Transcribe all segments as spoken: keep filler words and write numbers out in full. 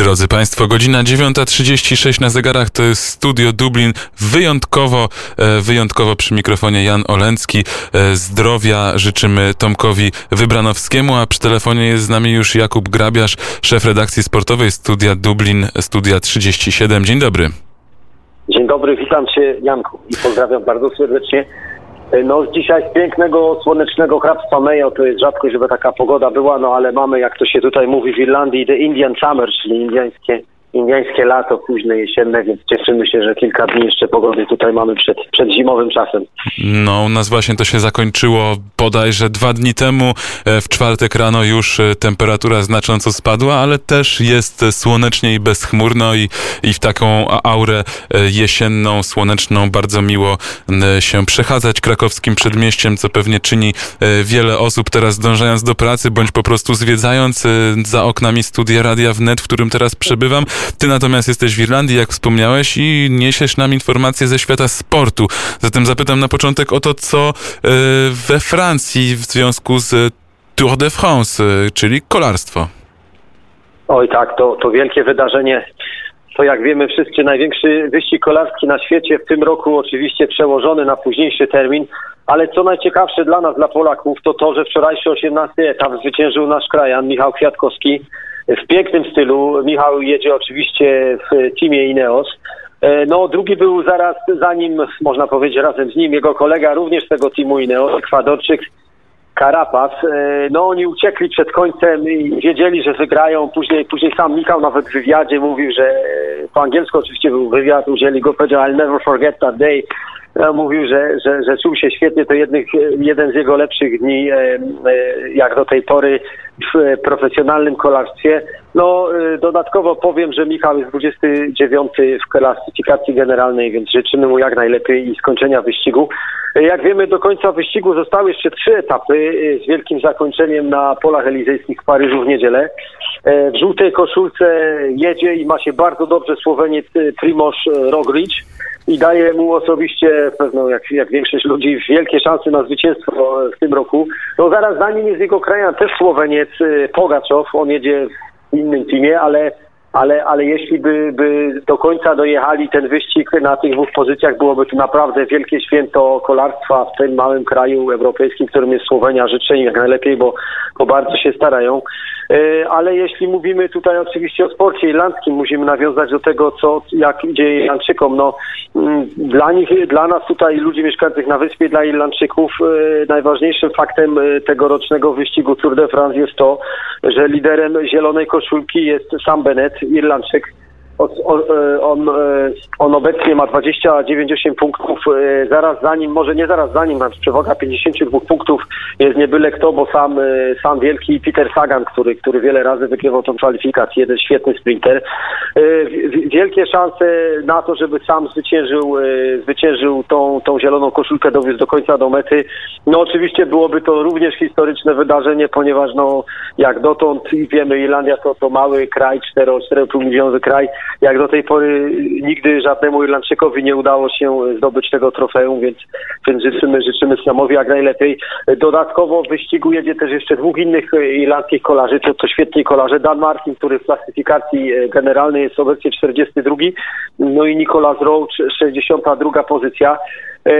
Drodzy Państwo, godzina dziewiąta trzydzieści sześć na zegarach, to jest Studio Dublin. Wyjątkowo, wyjątkowo przy mikrofonie Jan Olencki. Zdrowia życzymy Tomkowi Wybranowskiemu, a przy telefonie jest z nami już Jakub Grabiarz, szef redakcji sportowej Studia Dublin, Studia trzydzieści siedem. Dzień dobry. Dzień dobry, witam Cię, Janku, i pozdrawiam bardzo serdecznie. No dzisiaj z pięknego, słonecznego hrabstwa Mayo, to jest rzadkość, żeby taka pogoda była, no ale mamy, jak to się tutaj mówi w Irlandii, the Indian Summer, czyli indiańskie, indiańskie lato, późne jesienne, więc cieszymy się, że kilka dni jeszcze pogody tutaj mamy przed, przed zimowym czasem. No, u nas właśnie to się zakończyło bodajże dwa dni temu. W czwartek rano już temperatura znacząco spadła, ale też jest słonecznie i bezchmurno i, i w taką aurę jesienną, słoneczną bardzo miło się przechadzać krakowskim przedmieściem, co pewnie czyni wiele osób teraz dążając do pracy, bądź po prostu zwiedzając za oknami studia Radia Wnet, w którym teraz przebywam. Ty natomiast jesteś w Irlandii, jak wspomniałeś, i niesiesz nam informacje ze świata sportu. Zatem zapytam na początek o to, co we Francji w związku z Tour de France, czyli kolarstwo. Oj tak, to, to wielkie wydarzenie. To jak wiemy wszyscy największy wyścig kolarski na świecie, w tym roku oczywiście przełożony na późniejszy termin, ale co najciekawsze dla nas, dla Polaków, to to, że wczorajszy osiemnasty etap zwyciężył nasz krajan Michał Kwiatkowski w pięknym stylu. Michał jedzie oczywiście w teamie Ineos. No drugi był zaraz za nim, można powiedzieć razem z nim, jego kolega również z tego teamu Ineos, Ekwadorczyk Carapaz. No oni uciekli przed końcem i wiedzieli, że wygrają. Później, później sam Michał nawet w wywiadzie mówił, że po angielsku oczywiście był wywiad, udzieli go, powiedział I'll never forget that day. No, mówił, że, że, że czuł się świetnie, to jednych, jeden z jego lepszych dni jak do tej pory w profesjonalnym kolarstwie. No dodatkowo powiem, że Michał jest dwudziesty dziewiąty w klasyfikacji generalnej, więc życzymy mu jak najlepiej i skończenia wyścigu. Jak wiemy, do końca wyścigu zostały jeszcze trzy etapy z wielkim zakończeniem na polach elizejskich w Paryżu w niedzielę. W żółtej koszulce jedzie i ma się bardzo dobrze Słoweniec Primož Roglič i daje mu osobiście, pewno jak, jak większość ludzi, wielkie szanse na zwycięstwo w tym roku. No zaraz za nim jest jego krajan, też Słoweniec Pogaczow, on jedzie w innym teamie, ale Ale, ale jeśli by, by do końca dojechali ten wyścig na tych dwóch pozycjach, byłoby to naprawdę wielkie święto kolarstwa w tym małym kraju europejskim, którym jest Słowenia. Życzę im jak najlepiej, bo, bo bardzo się starają. Ale jeśli mówimy tutaj oczywiście o sporcie irlandzkim, musimy nawiązać do tego, co jak idzie Irlandczykom. No, dla nich, dla nas tutaj, ludzi mieszkających na wyspie, dla Irlandczyków najważniejszym faktem tegorocznego wyścigu Tour de France jest to, że liderem zielonej koszulki jest Sam Bennett, Irlandczyk. On, on, on obecnie ma dwadzieścia dziewięć przecinek osiem punktów, zaraz za nim, może nie zaraz za nim, ma przewaga pięćdziesiąt dwa punktów, jest nie byle kto, bo sam, sam wielki Peter Sagan, który, który wiele razy wygrywał tą kwalifikację, jeden świetny sprinter. Wielkie szanse na to, żeby sam zwyciężył, zwyciężył tą, tą zieloną koszulkę, dowiózł do końca, do mety. No oczywiście byłoby to również historyczne wydarzenie, ponieważ no jak dotąd wiemy, Irlandia to, to mały kraj, cztery przecinek pięć milionowy kraj. Jak do tej pory nigdy żadnemu Irlandczykowi nie udało się zdobyć tego trofeum, więc, więc życzymy, życzymy Samowi jak najlepiej. Dodatkowo w wyścigu jedzie też jeszcze dwóch innych irlandzkich kolarzy, to, to świetni kolarze. Dan Martin, który w klasyfikacji generalnej jest obecnie czterdziesty drugi, no i Nicholas Roach, sześćdziesiąta druga pozycja. E,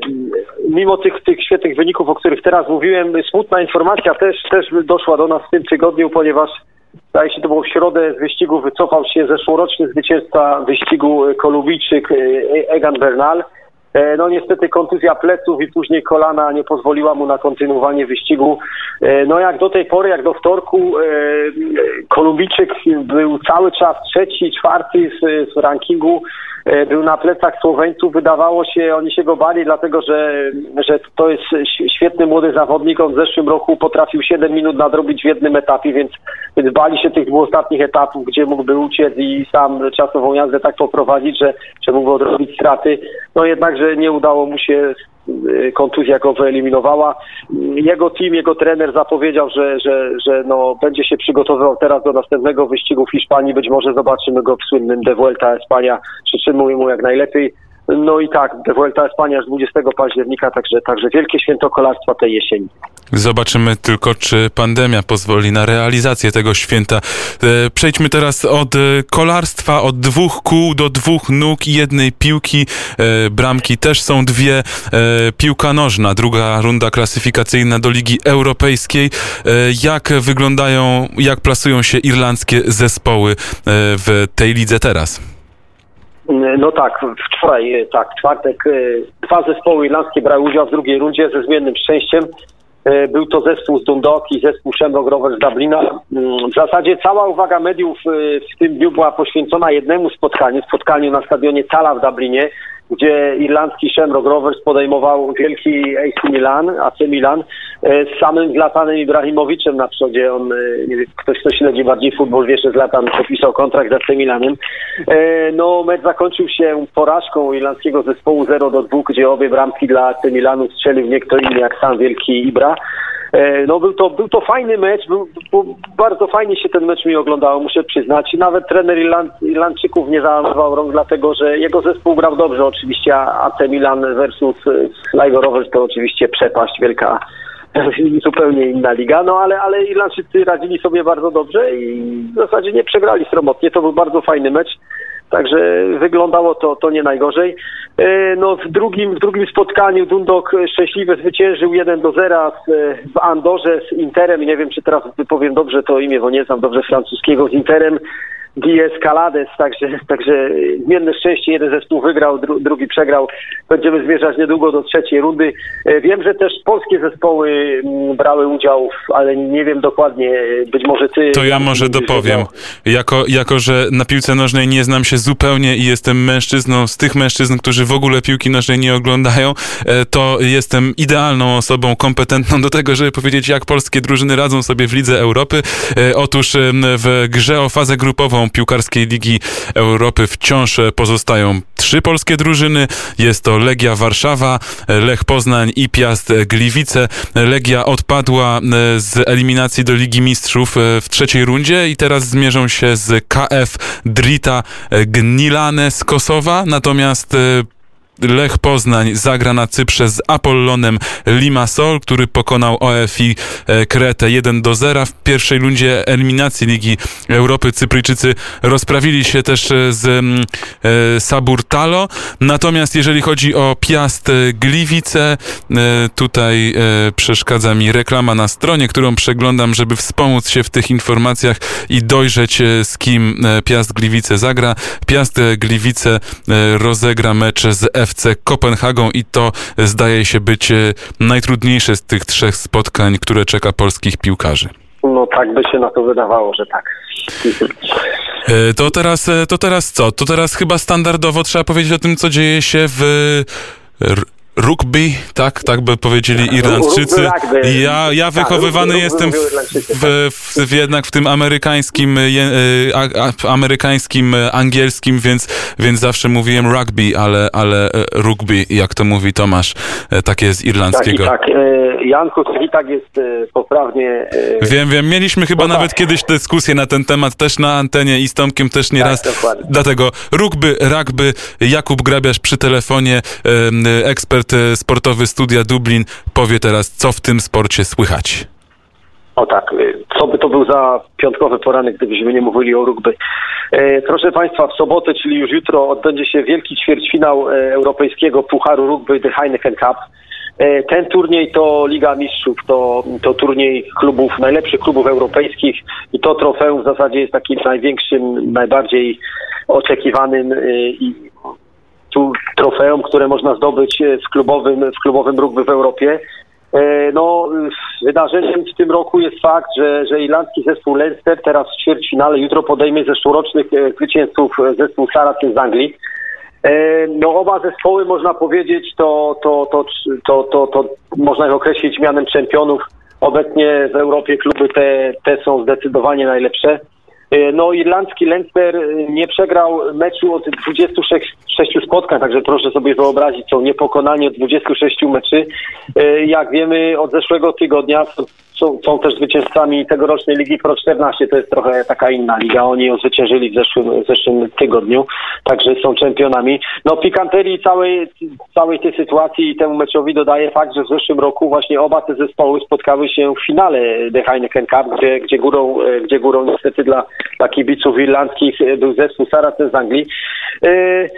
mimo tych, tych świetnych wyników, o których teraz mówiłem, smutna informacja też, też doszła do nas w tym tygodniu, ponieważ zdaje się, to było w środę z wyścigu, wycofał się zeszłoroczny zwycięzca wyścigu Kolubijczyk Egan Bernal. No niestety kontuzja pleców i później kolana nie pozwoliła mu na kontynuowanie wyścigu. No jak do tej pory, jak do wtorku, Kolubijczyk był cały czas trzeci, czwarty z, z rankingu, był na plecach Słoweńców. Wydawało się, oni się go bali, dlatego że, że to jest świetny młody zawodnik. On w zeszłym roku potrafił siedem minut nadrobić w jednym etapie, więc, więc bali się tych dwóch ostatnich etapów, gdzie mógłby uciec i sam czasową jazdę tak poprowadzić, że, że mógłby odrobić straty. No jednakże nie udało mu się, kontuzja go wyeliminowała. Jego team, jego trener zapowiedział, że, że, że no, będzie się przygotowywał teraz do następnego wyścigu w Hiszpanii. Być może zobaczymy go w słynnym De Vuelta Espania. Życzymy mu jak najlepiej. No i tak, Vuelta a España dwudziestego października, także, także wielkie święto kolarstwa tej jesieni. Zobaczymy tylko, czy pandemia pozwoli na realizację tego święta. Przejdźmy teraz od kolarstwa, od dwóch kół do dwóch nóg i jednej piłki. Bramki też są dwie. Piłka nożna, druga runda klasyfikacyjna do Ligi Europejskiej. Jak wyglądają, jak plasują się irlandzkie zespoły w tej lidze teraz? No tak, wczoraj, tak, w czwartek dwa zespoły irlandzkie brały udział w drugiej rundzie ze zmiennym szczęściem. Był to zespół z Dundalk i zespół Shamrock Rovers z Dublina. W zasadzie cała uwaga mediów w tym dniu była poświęcona jednemu spotkaniu, spotkaniu na stadionie Tala w Dublinie, gdzie irlandzki Shamrock Rovers podejmował wielki A C Milan, A C Milan z samym Zlatanem Ibrahimoviczem na przodzie. On, nie wiem, ktoś, kto śledzi bardziej futbol, wie, że Zlatan podpisał kontrakt z A C Milanem. No, mecz zakończył się porażką irlandzkiego zespołu zero do dwóch, gdzie obie bramki dla A C Milanu strzelił nie kto inny jak sam wielki Ibra. No był to, był to fajny mecz, był, był, bardzo fajnie się ten mecz mi oglądało, muszę przyznać. Nawet trener Irland, Irlandczyków nie zaawansował rąk, dlatego że jego zespół grał dobrze. Oczywiście A C Milan versus Sligo Rovers to oczywiście przepaść wielka, zupełnie inna liga, no ale, ale Irlandczycy radzili sobie bardzo dobrze i w zasadzie nie przegrali sromotnie. To był bardzo fajny mecz. Także wyglądało to, to nie najgorzej. No, w drugim, w drugim spotkaniu Dundalk szczęśliwie zwyciężył jeden do zera w Andorze z Interem. Nie wiem, czy teraz wypowiem dobrze to imię, bo nie znam dobrze francuskiego. Z Interem Guy Calades, także, także zmienne szczęście, jeden zespół wygrał, dru, drugi przegrał. Będziemy zmierzać niedługo do trzeciej rundy. Wiem, że też polskie zespoły brały udział, ale nie wiem dokładnie, być może ty... To ja może dopowiem. Jako, jako, że na piłce nożnej nie znam się zupełnie i jestem mężczyzną z tych mężczyzn, którzy w ogóle piłki nożnej nie oglądają, to jestem idealną osobą, kompetentną do tego, żeby powiedzieć, jak polskie drużyny radzą sobie w Lidze Europy. Otóż w grze o fazę grupową Piłkarskiej Ligi Europy wciąż pozostają trzy polskie drużyny. Jest to Legia Warszawa, Lech Poznań i Piast Gliwice. Legia odpadła z eliminacji do Ligi Mistrzów w trzeciej rundzie i teraz zmierzą się z K F Drita Gnilane z Kosowa. Natomiast Lech Poznań zagra na Cyprze z Apollonem Limassol, który pokonał O F I Kretę jeden do zera. W pierwszej rundzie eliminacji Ligi Europy Cypryjczycy rozprawili się też z e, Saburtalo. Natomiast jeżeli chodzi o Piast Gliwice, e, tutaj e, przeszkadza mi reklama na stronie, którą przeglądam, żeby wspomóc się w tych informacjach i dojrzeć, e, z kim e, Piast Gliwice zagra. Piast Gliwice e, rozegra mecz z F C Kopenhagą i to zdaje się być najtrudniejsze z tych trzech spotkań, które czeka polskich piłkarzy. No tak by się na to wydawało, że tak. To teraz, to teraz co? To teraz chyba standardowo trzeba powiedzieć o tym, co dzieje się w rugby, tak? Tak by powiedzieli Irlandczycy. Ja, ja wychowywany tak, jestem w, w, w, jednak w tym amerykańskim, je, a, amerykańskim angielskim, więc, więc zawsze mówiłem rugby, ale, ale rugby, jak to mówi Tomasz, takie z irlandzkiego. Tak, tak. Janku, i tak jest poprawnie. Wiem, wiem. Mieliśmy chyba no nawet tak. kiedyś dyskusję na ten temat, też na antenie i z Tomkiem też nieraz. Tak, dokładnie. Dlatego rugby, rugby, Jakub Grabiarz przy telefonie, ekspert sportowy Studia Dublin, powie teraz, co w tym sporcie słychać. O tak, co by to był za piątkowy poranek, gdybyśmy nie mówili o rugby. E, proszę Państwa, w sobotę, czyli już jutro, odbędzie się wielki ćwierćfinał e, europejskiego Pucharu Rugby The Heineken Cup. E, ten turniej to Liga Mistrzów, to, to turniej klubów, najlepszych klubów europejskich i to trofeum w zasadzie jest takim największym, najbardziej oczekiwanym e, i tu trofeum, które można zdobyć w klubowym, w klubowym rugby w Europie. No, wydarzeniem w tym roku jest fakt, że, że irlandzki zespół Leinster teraz w ćwierćfinale jutro podejmie zeszłorocznych zwycięzców zespół Saracens z Anglii. No, oba zespoły, można powiedzieć, to, to, to, to, to, to można ich określić mianem czempionów. Obecnie w Europie kluby te, te są zdecydowanie najlepsze. No, irlandzki Leinster nie przegrał meczu od dwudziestu sześciu spotkań, także proszę sobie wyobrazić, są niepokonani od dwudziestu sześciu meczy. Jak wiemy, od zeszłego tygodnia są, są też zwycięzcami tegorocznej Ligi Pro czternaście, to jest trochę taka inna liga, oni ją zwyciężyli w zeszłym, w zeszłym tygodniu, także są czempionami. No pikanterii całej, całej tej sytuacji i temu meczowi dodaje fakt, że w zeszłym roku właśnie oba te zespoły spotkały się w finale The Heineken Cup, gdzie, gdzie, górą, gdzie górą niestety dla, dla kibiców irlandzkich był zespół Saracen z Anglii. Yy,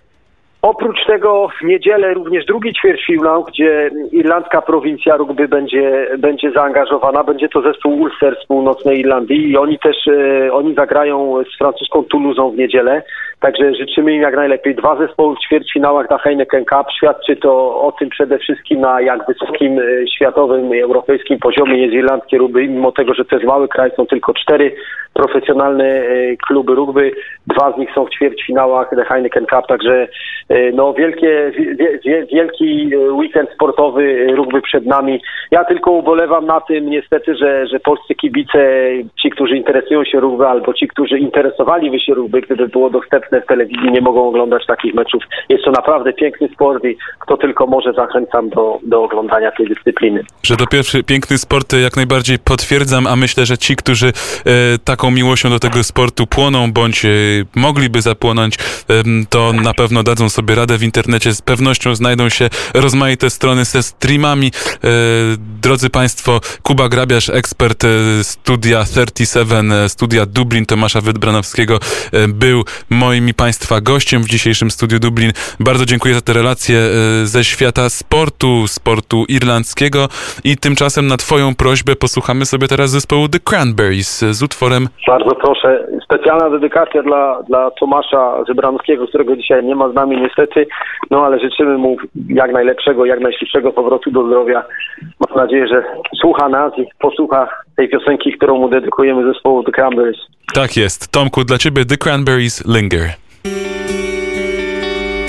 Oprócz tego w niedzielę również drugi ćwierćfinał, gdzie irlandzka prowincja rugby będzie, będzie zaangażowana. Będzie to zespół Ulster z północnej Irlandii i oni też e, oni zagrają z francuską Toulousą w niedzielę. Także życzymy im jak najlepiej. Dwa zespoły w ćwierćfinałach na Heineken Cup. Świadczy to o tym przede wszystkim, na jak wysokim e, światowym i europejskim poziomie jest irlandzkie rugby. Mimo tego, że to jest mały kraj, są tylko cztery profesjonalne e, kluby rugby. Dwa z nich są w ćwierćfinałach The Heineken Cup. Także no wielkie, wie, wielki weekend sportowy rugby przed nami. Ja tylko ubolewam na tym niestety, że, że polscy kibice, ci, którzy interesują się rugby albo ci, którzy interesowaliby się rugby, gdyby było dostępne w telewizji, nie mogą oglądać takich meczów. Jest to naprawdę piękny sport i kto tylko może, zachęcam do, do oglądania tej dyscypliny. Że to pierwszy piękny sport jak najbardziej potwierdzam, a myślę, że ci, którzy e, taką miłością do tego sportu płoną, bądź e, mogliby zapłonąć, e, to na pewno dadzą sobie radę w internecie. Z pewnością znajdą się rozmaite strony ze streamami. E, drodzy Państwo, Kuba Grabiarz, ekspert e, studia trzydzieści siedem, e, studia Dublin Tomasza Wydbranowskiego, e, był moim i Państwa gościem w dzisiejszym studiu Dublin. Bardzo dziękuję za te relacje e, ze świata sportu, sportu irlandzkiego i tymczasem na Twoją prośbę posłuchamy sobie teraz zespołu The Cranberries z utworem... Bardzo proszę. Specjalna dedykacja dla, dla Tomasza Wydbranowskiego, którego dzisiaj nie ma z nami niestety, no ale życzymy mu jak najlepszego, jak najszybszego powrotu do zdrowia. Mam nadzieję, że słucha nas i posłucha tej piosenki, którą mu dedykujemy zespołu The Cranberries. Tak jest. Tomku, dla Ciebie The Cranberries, Linger.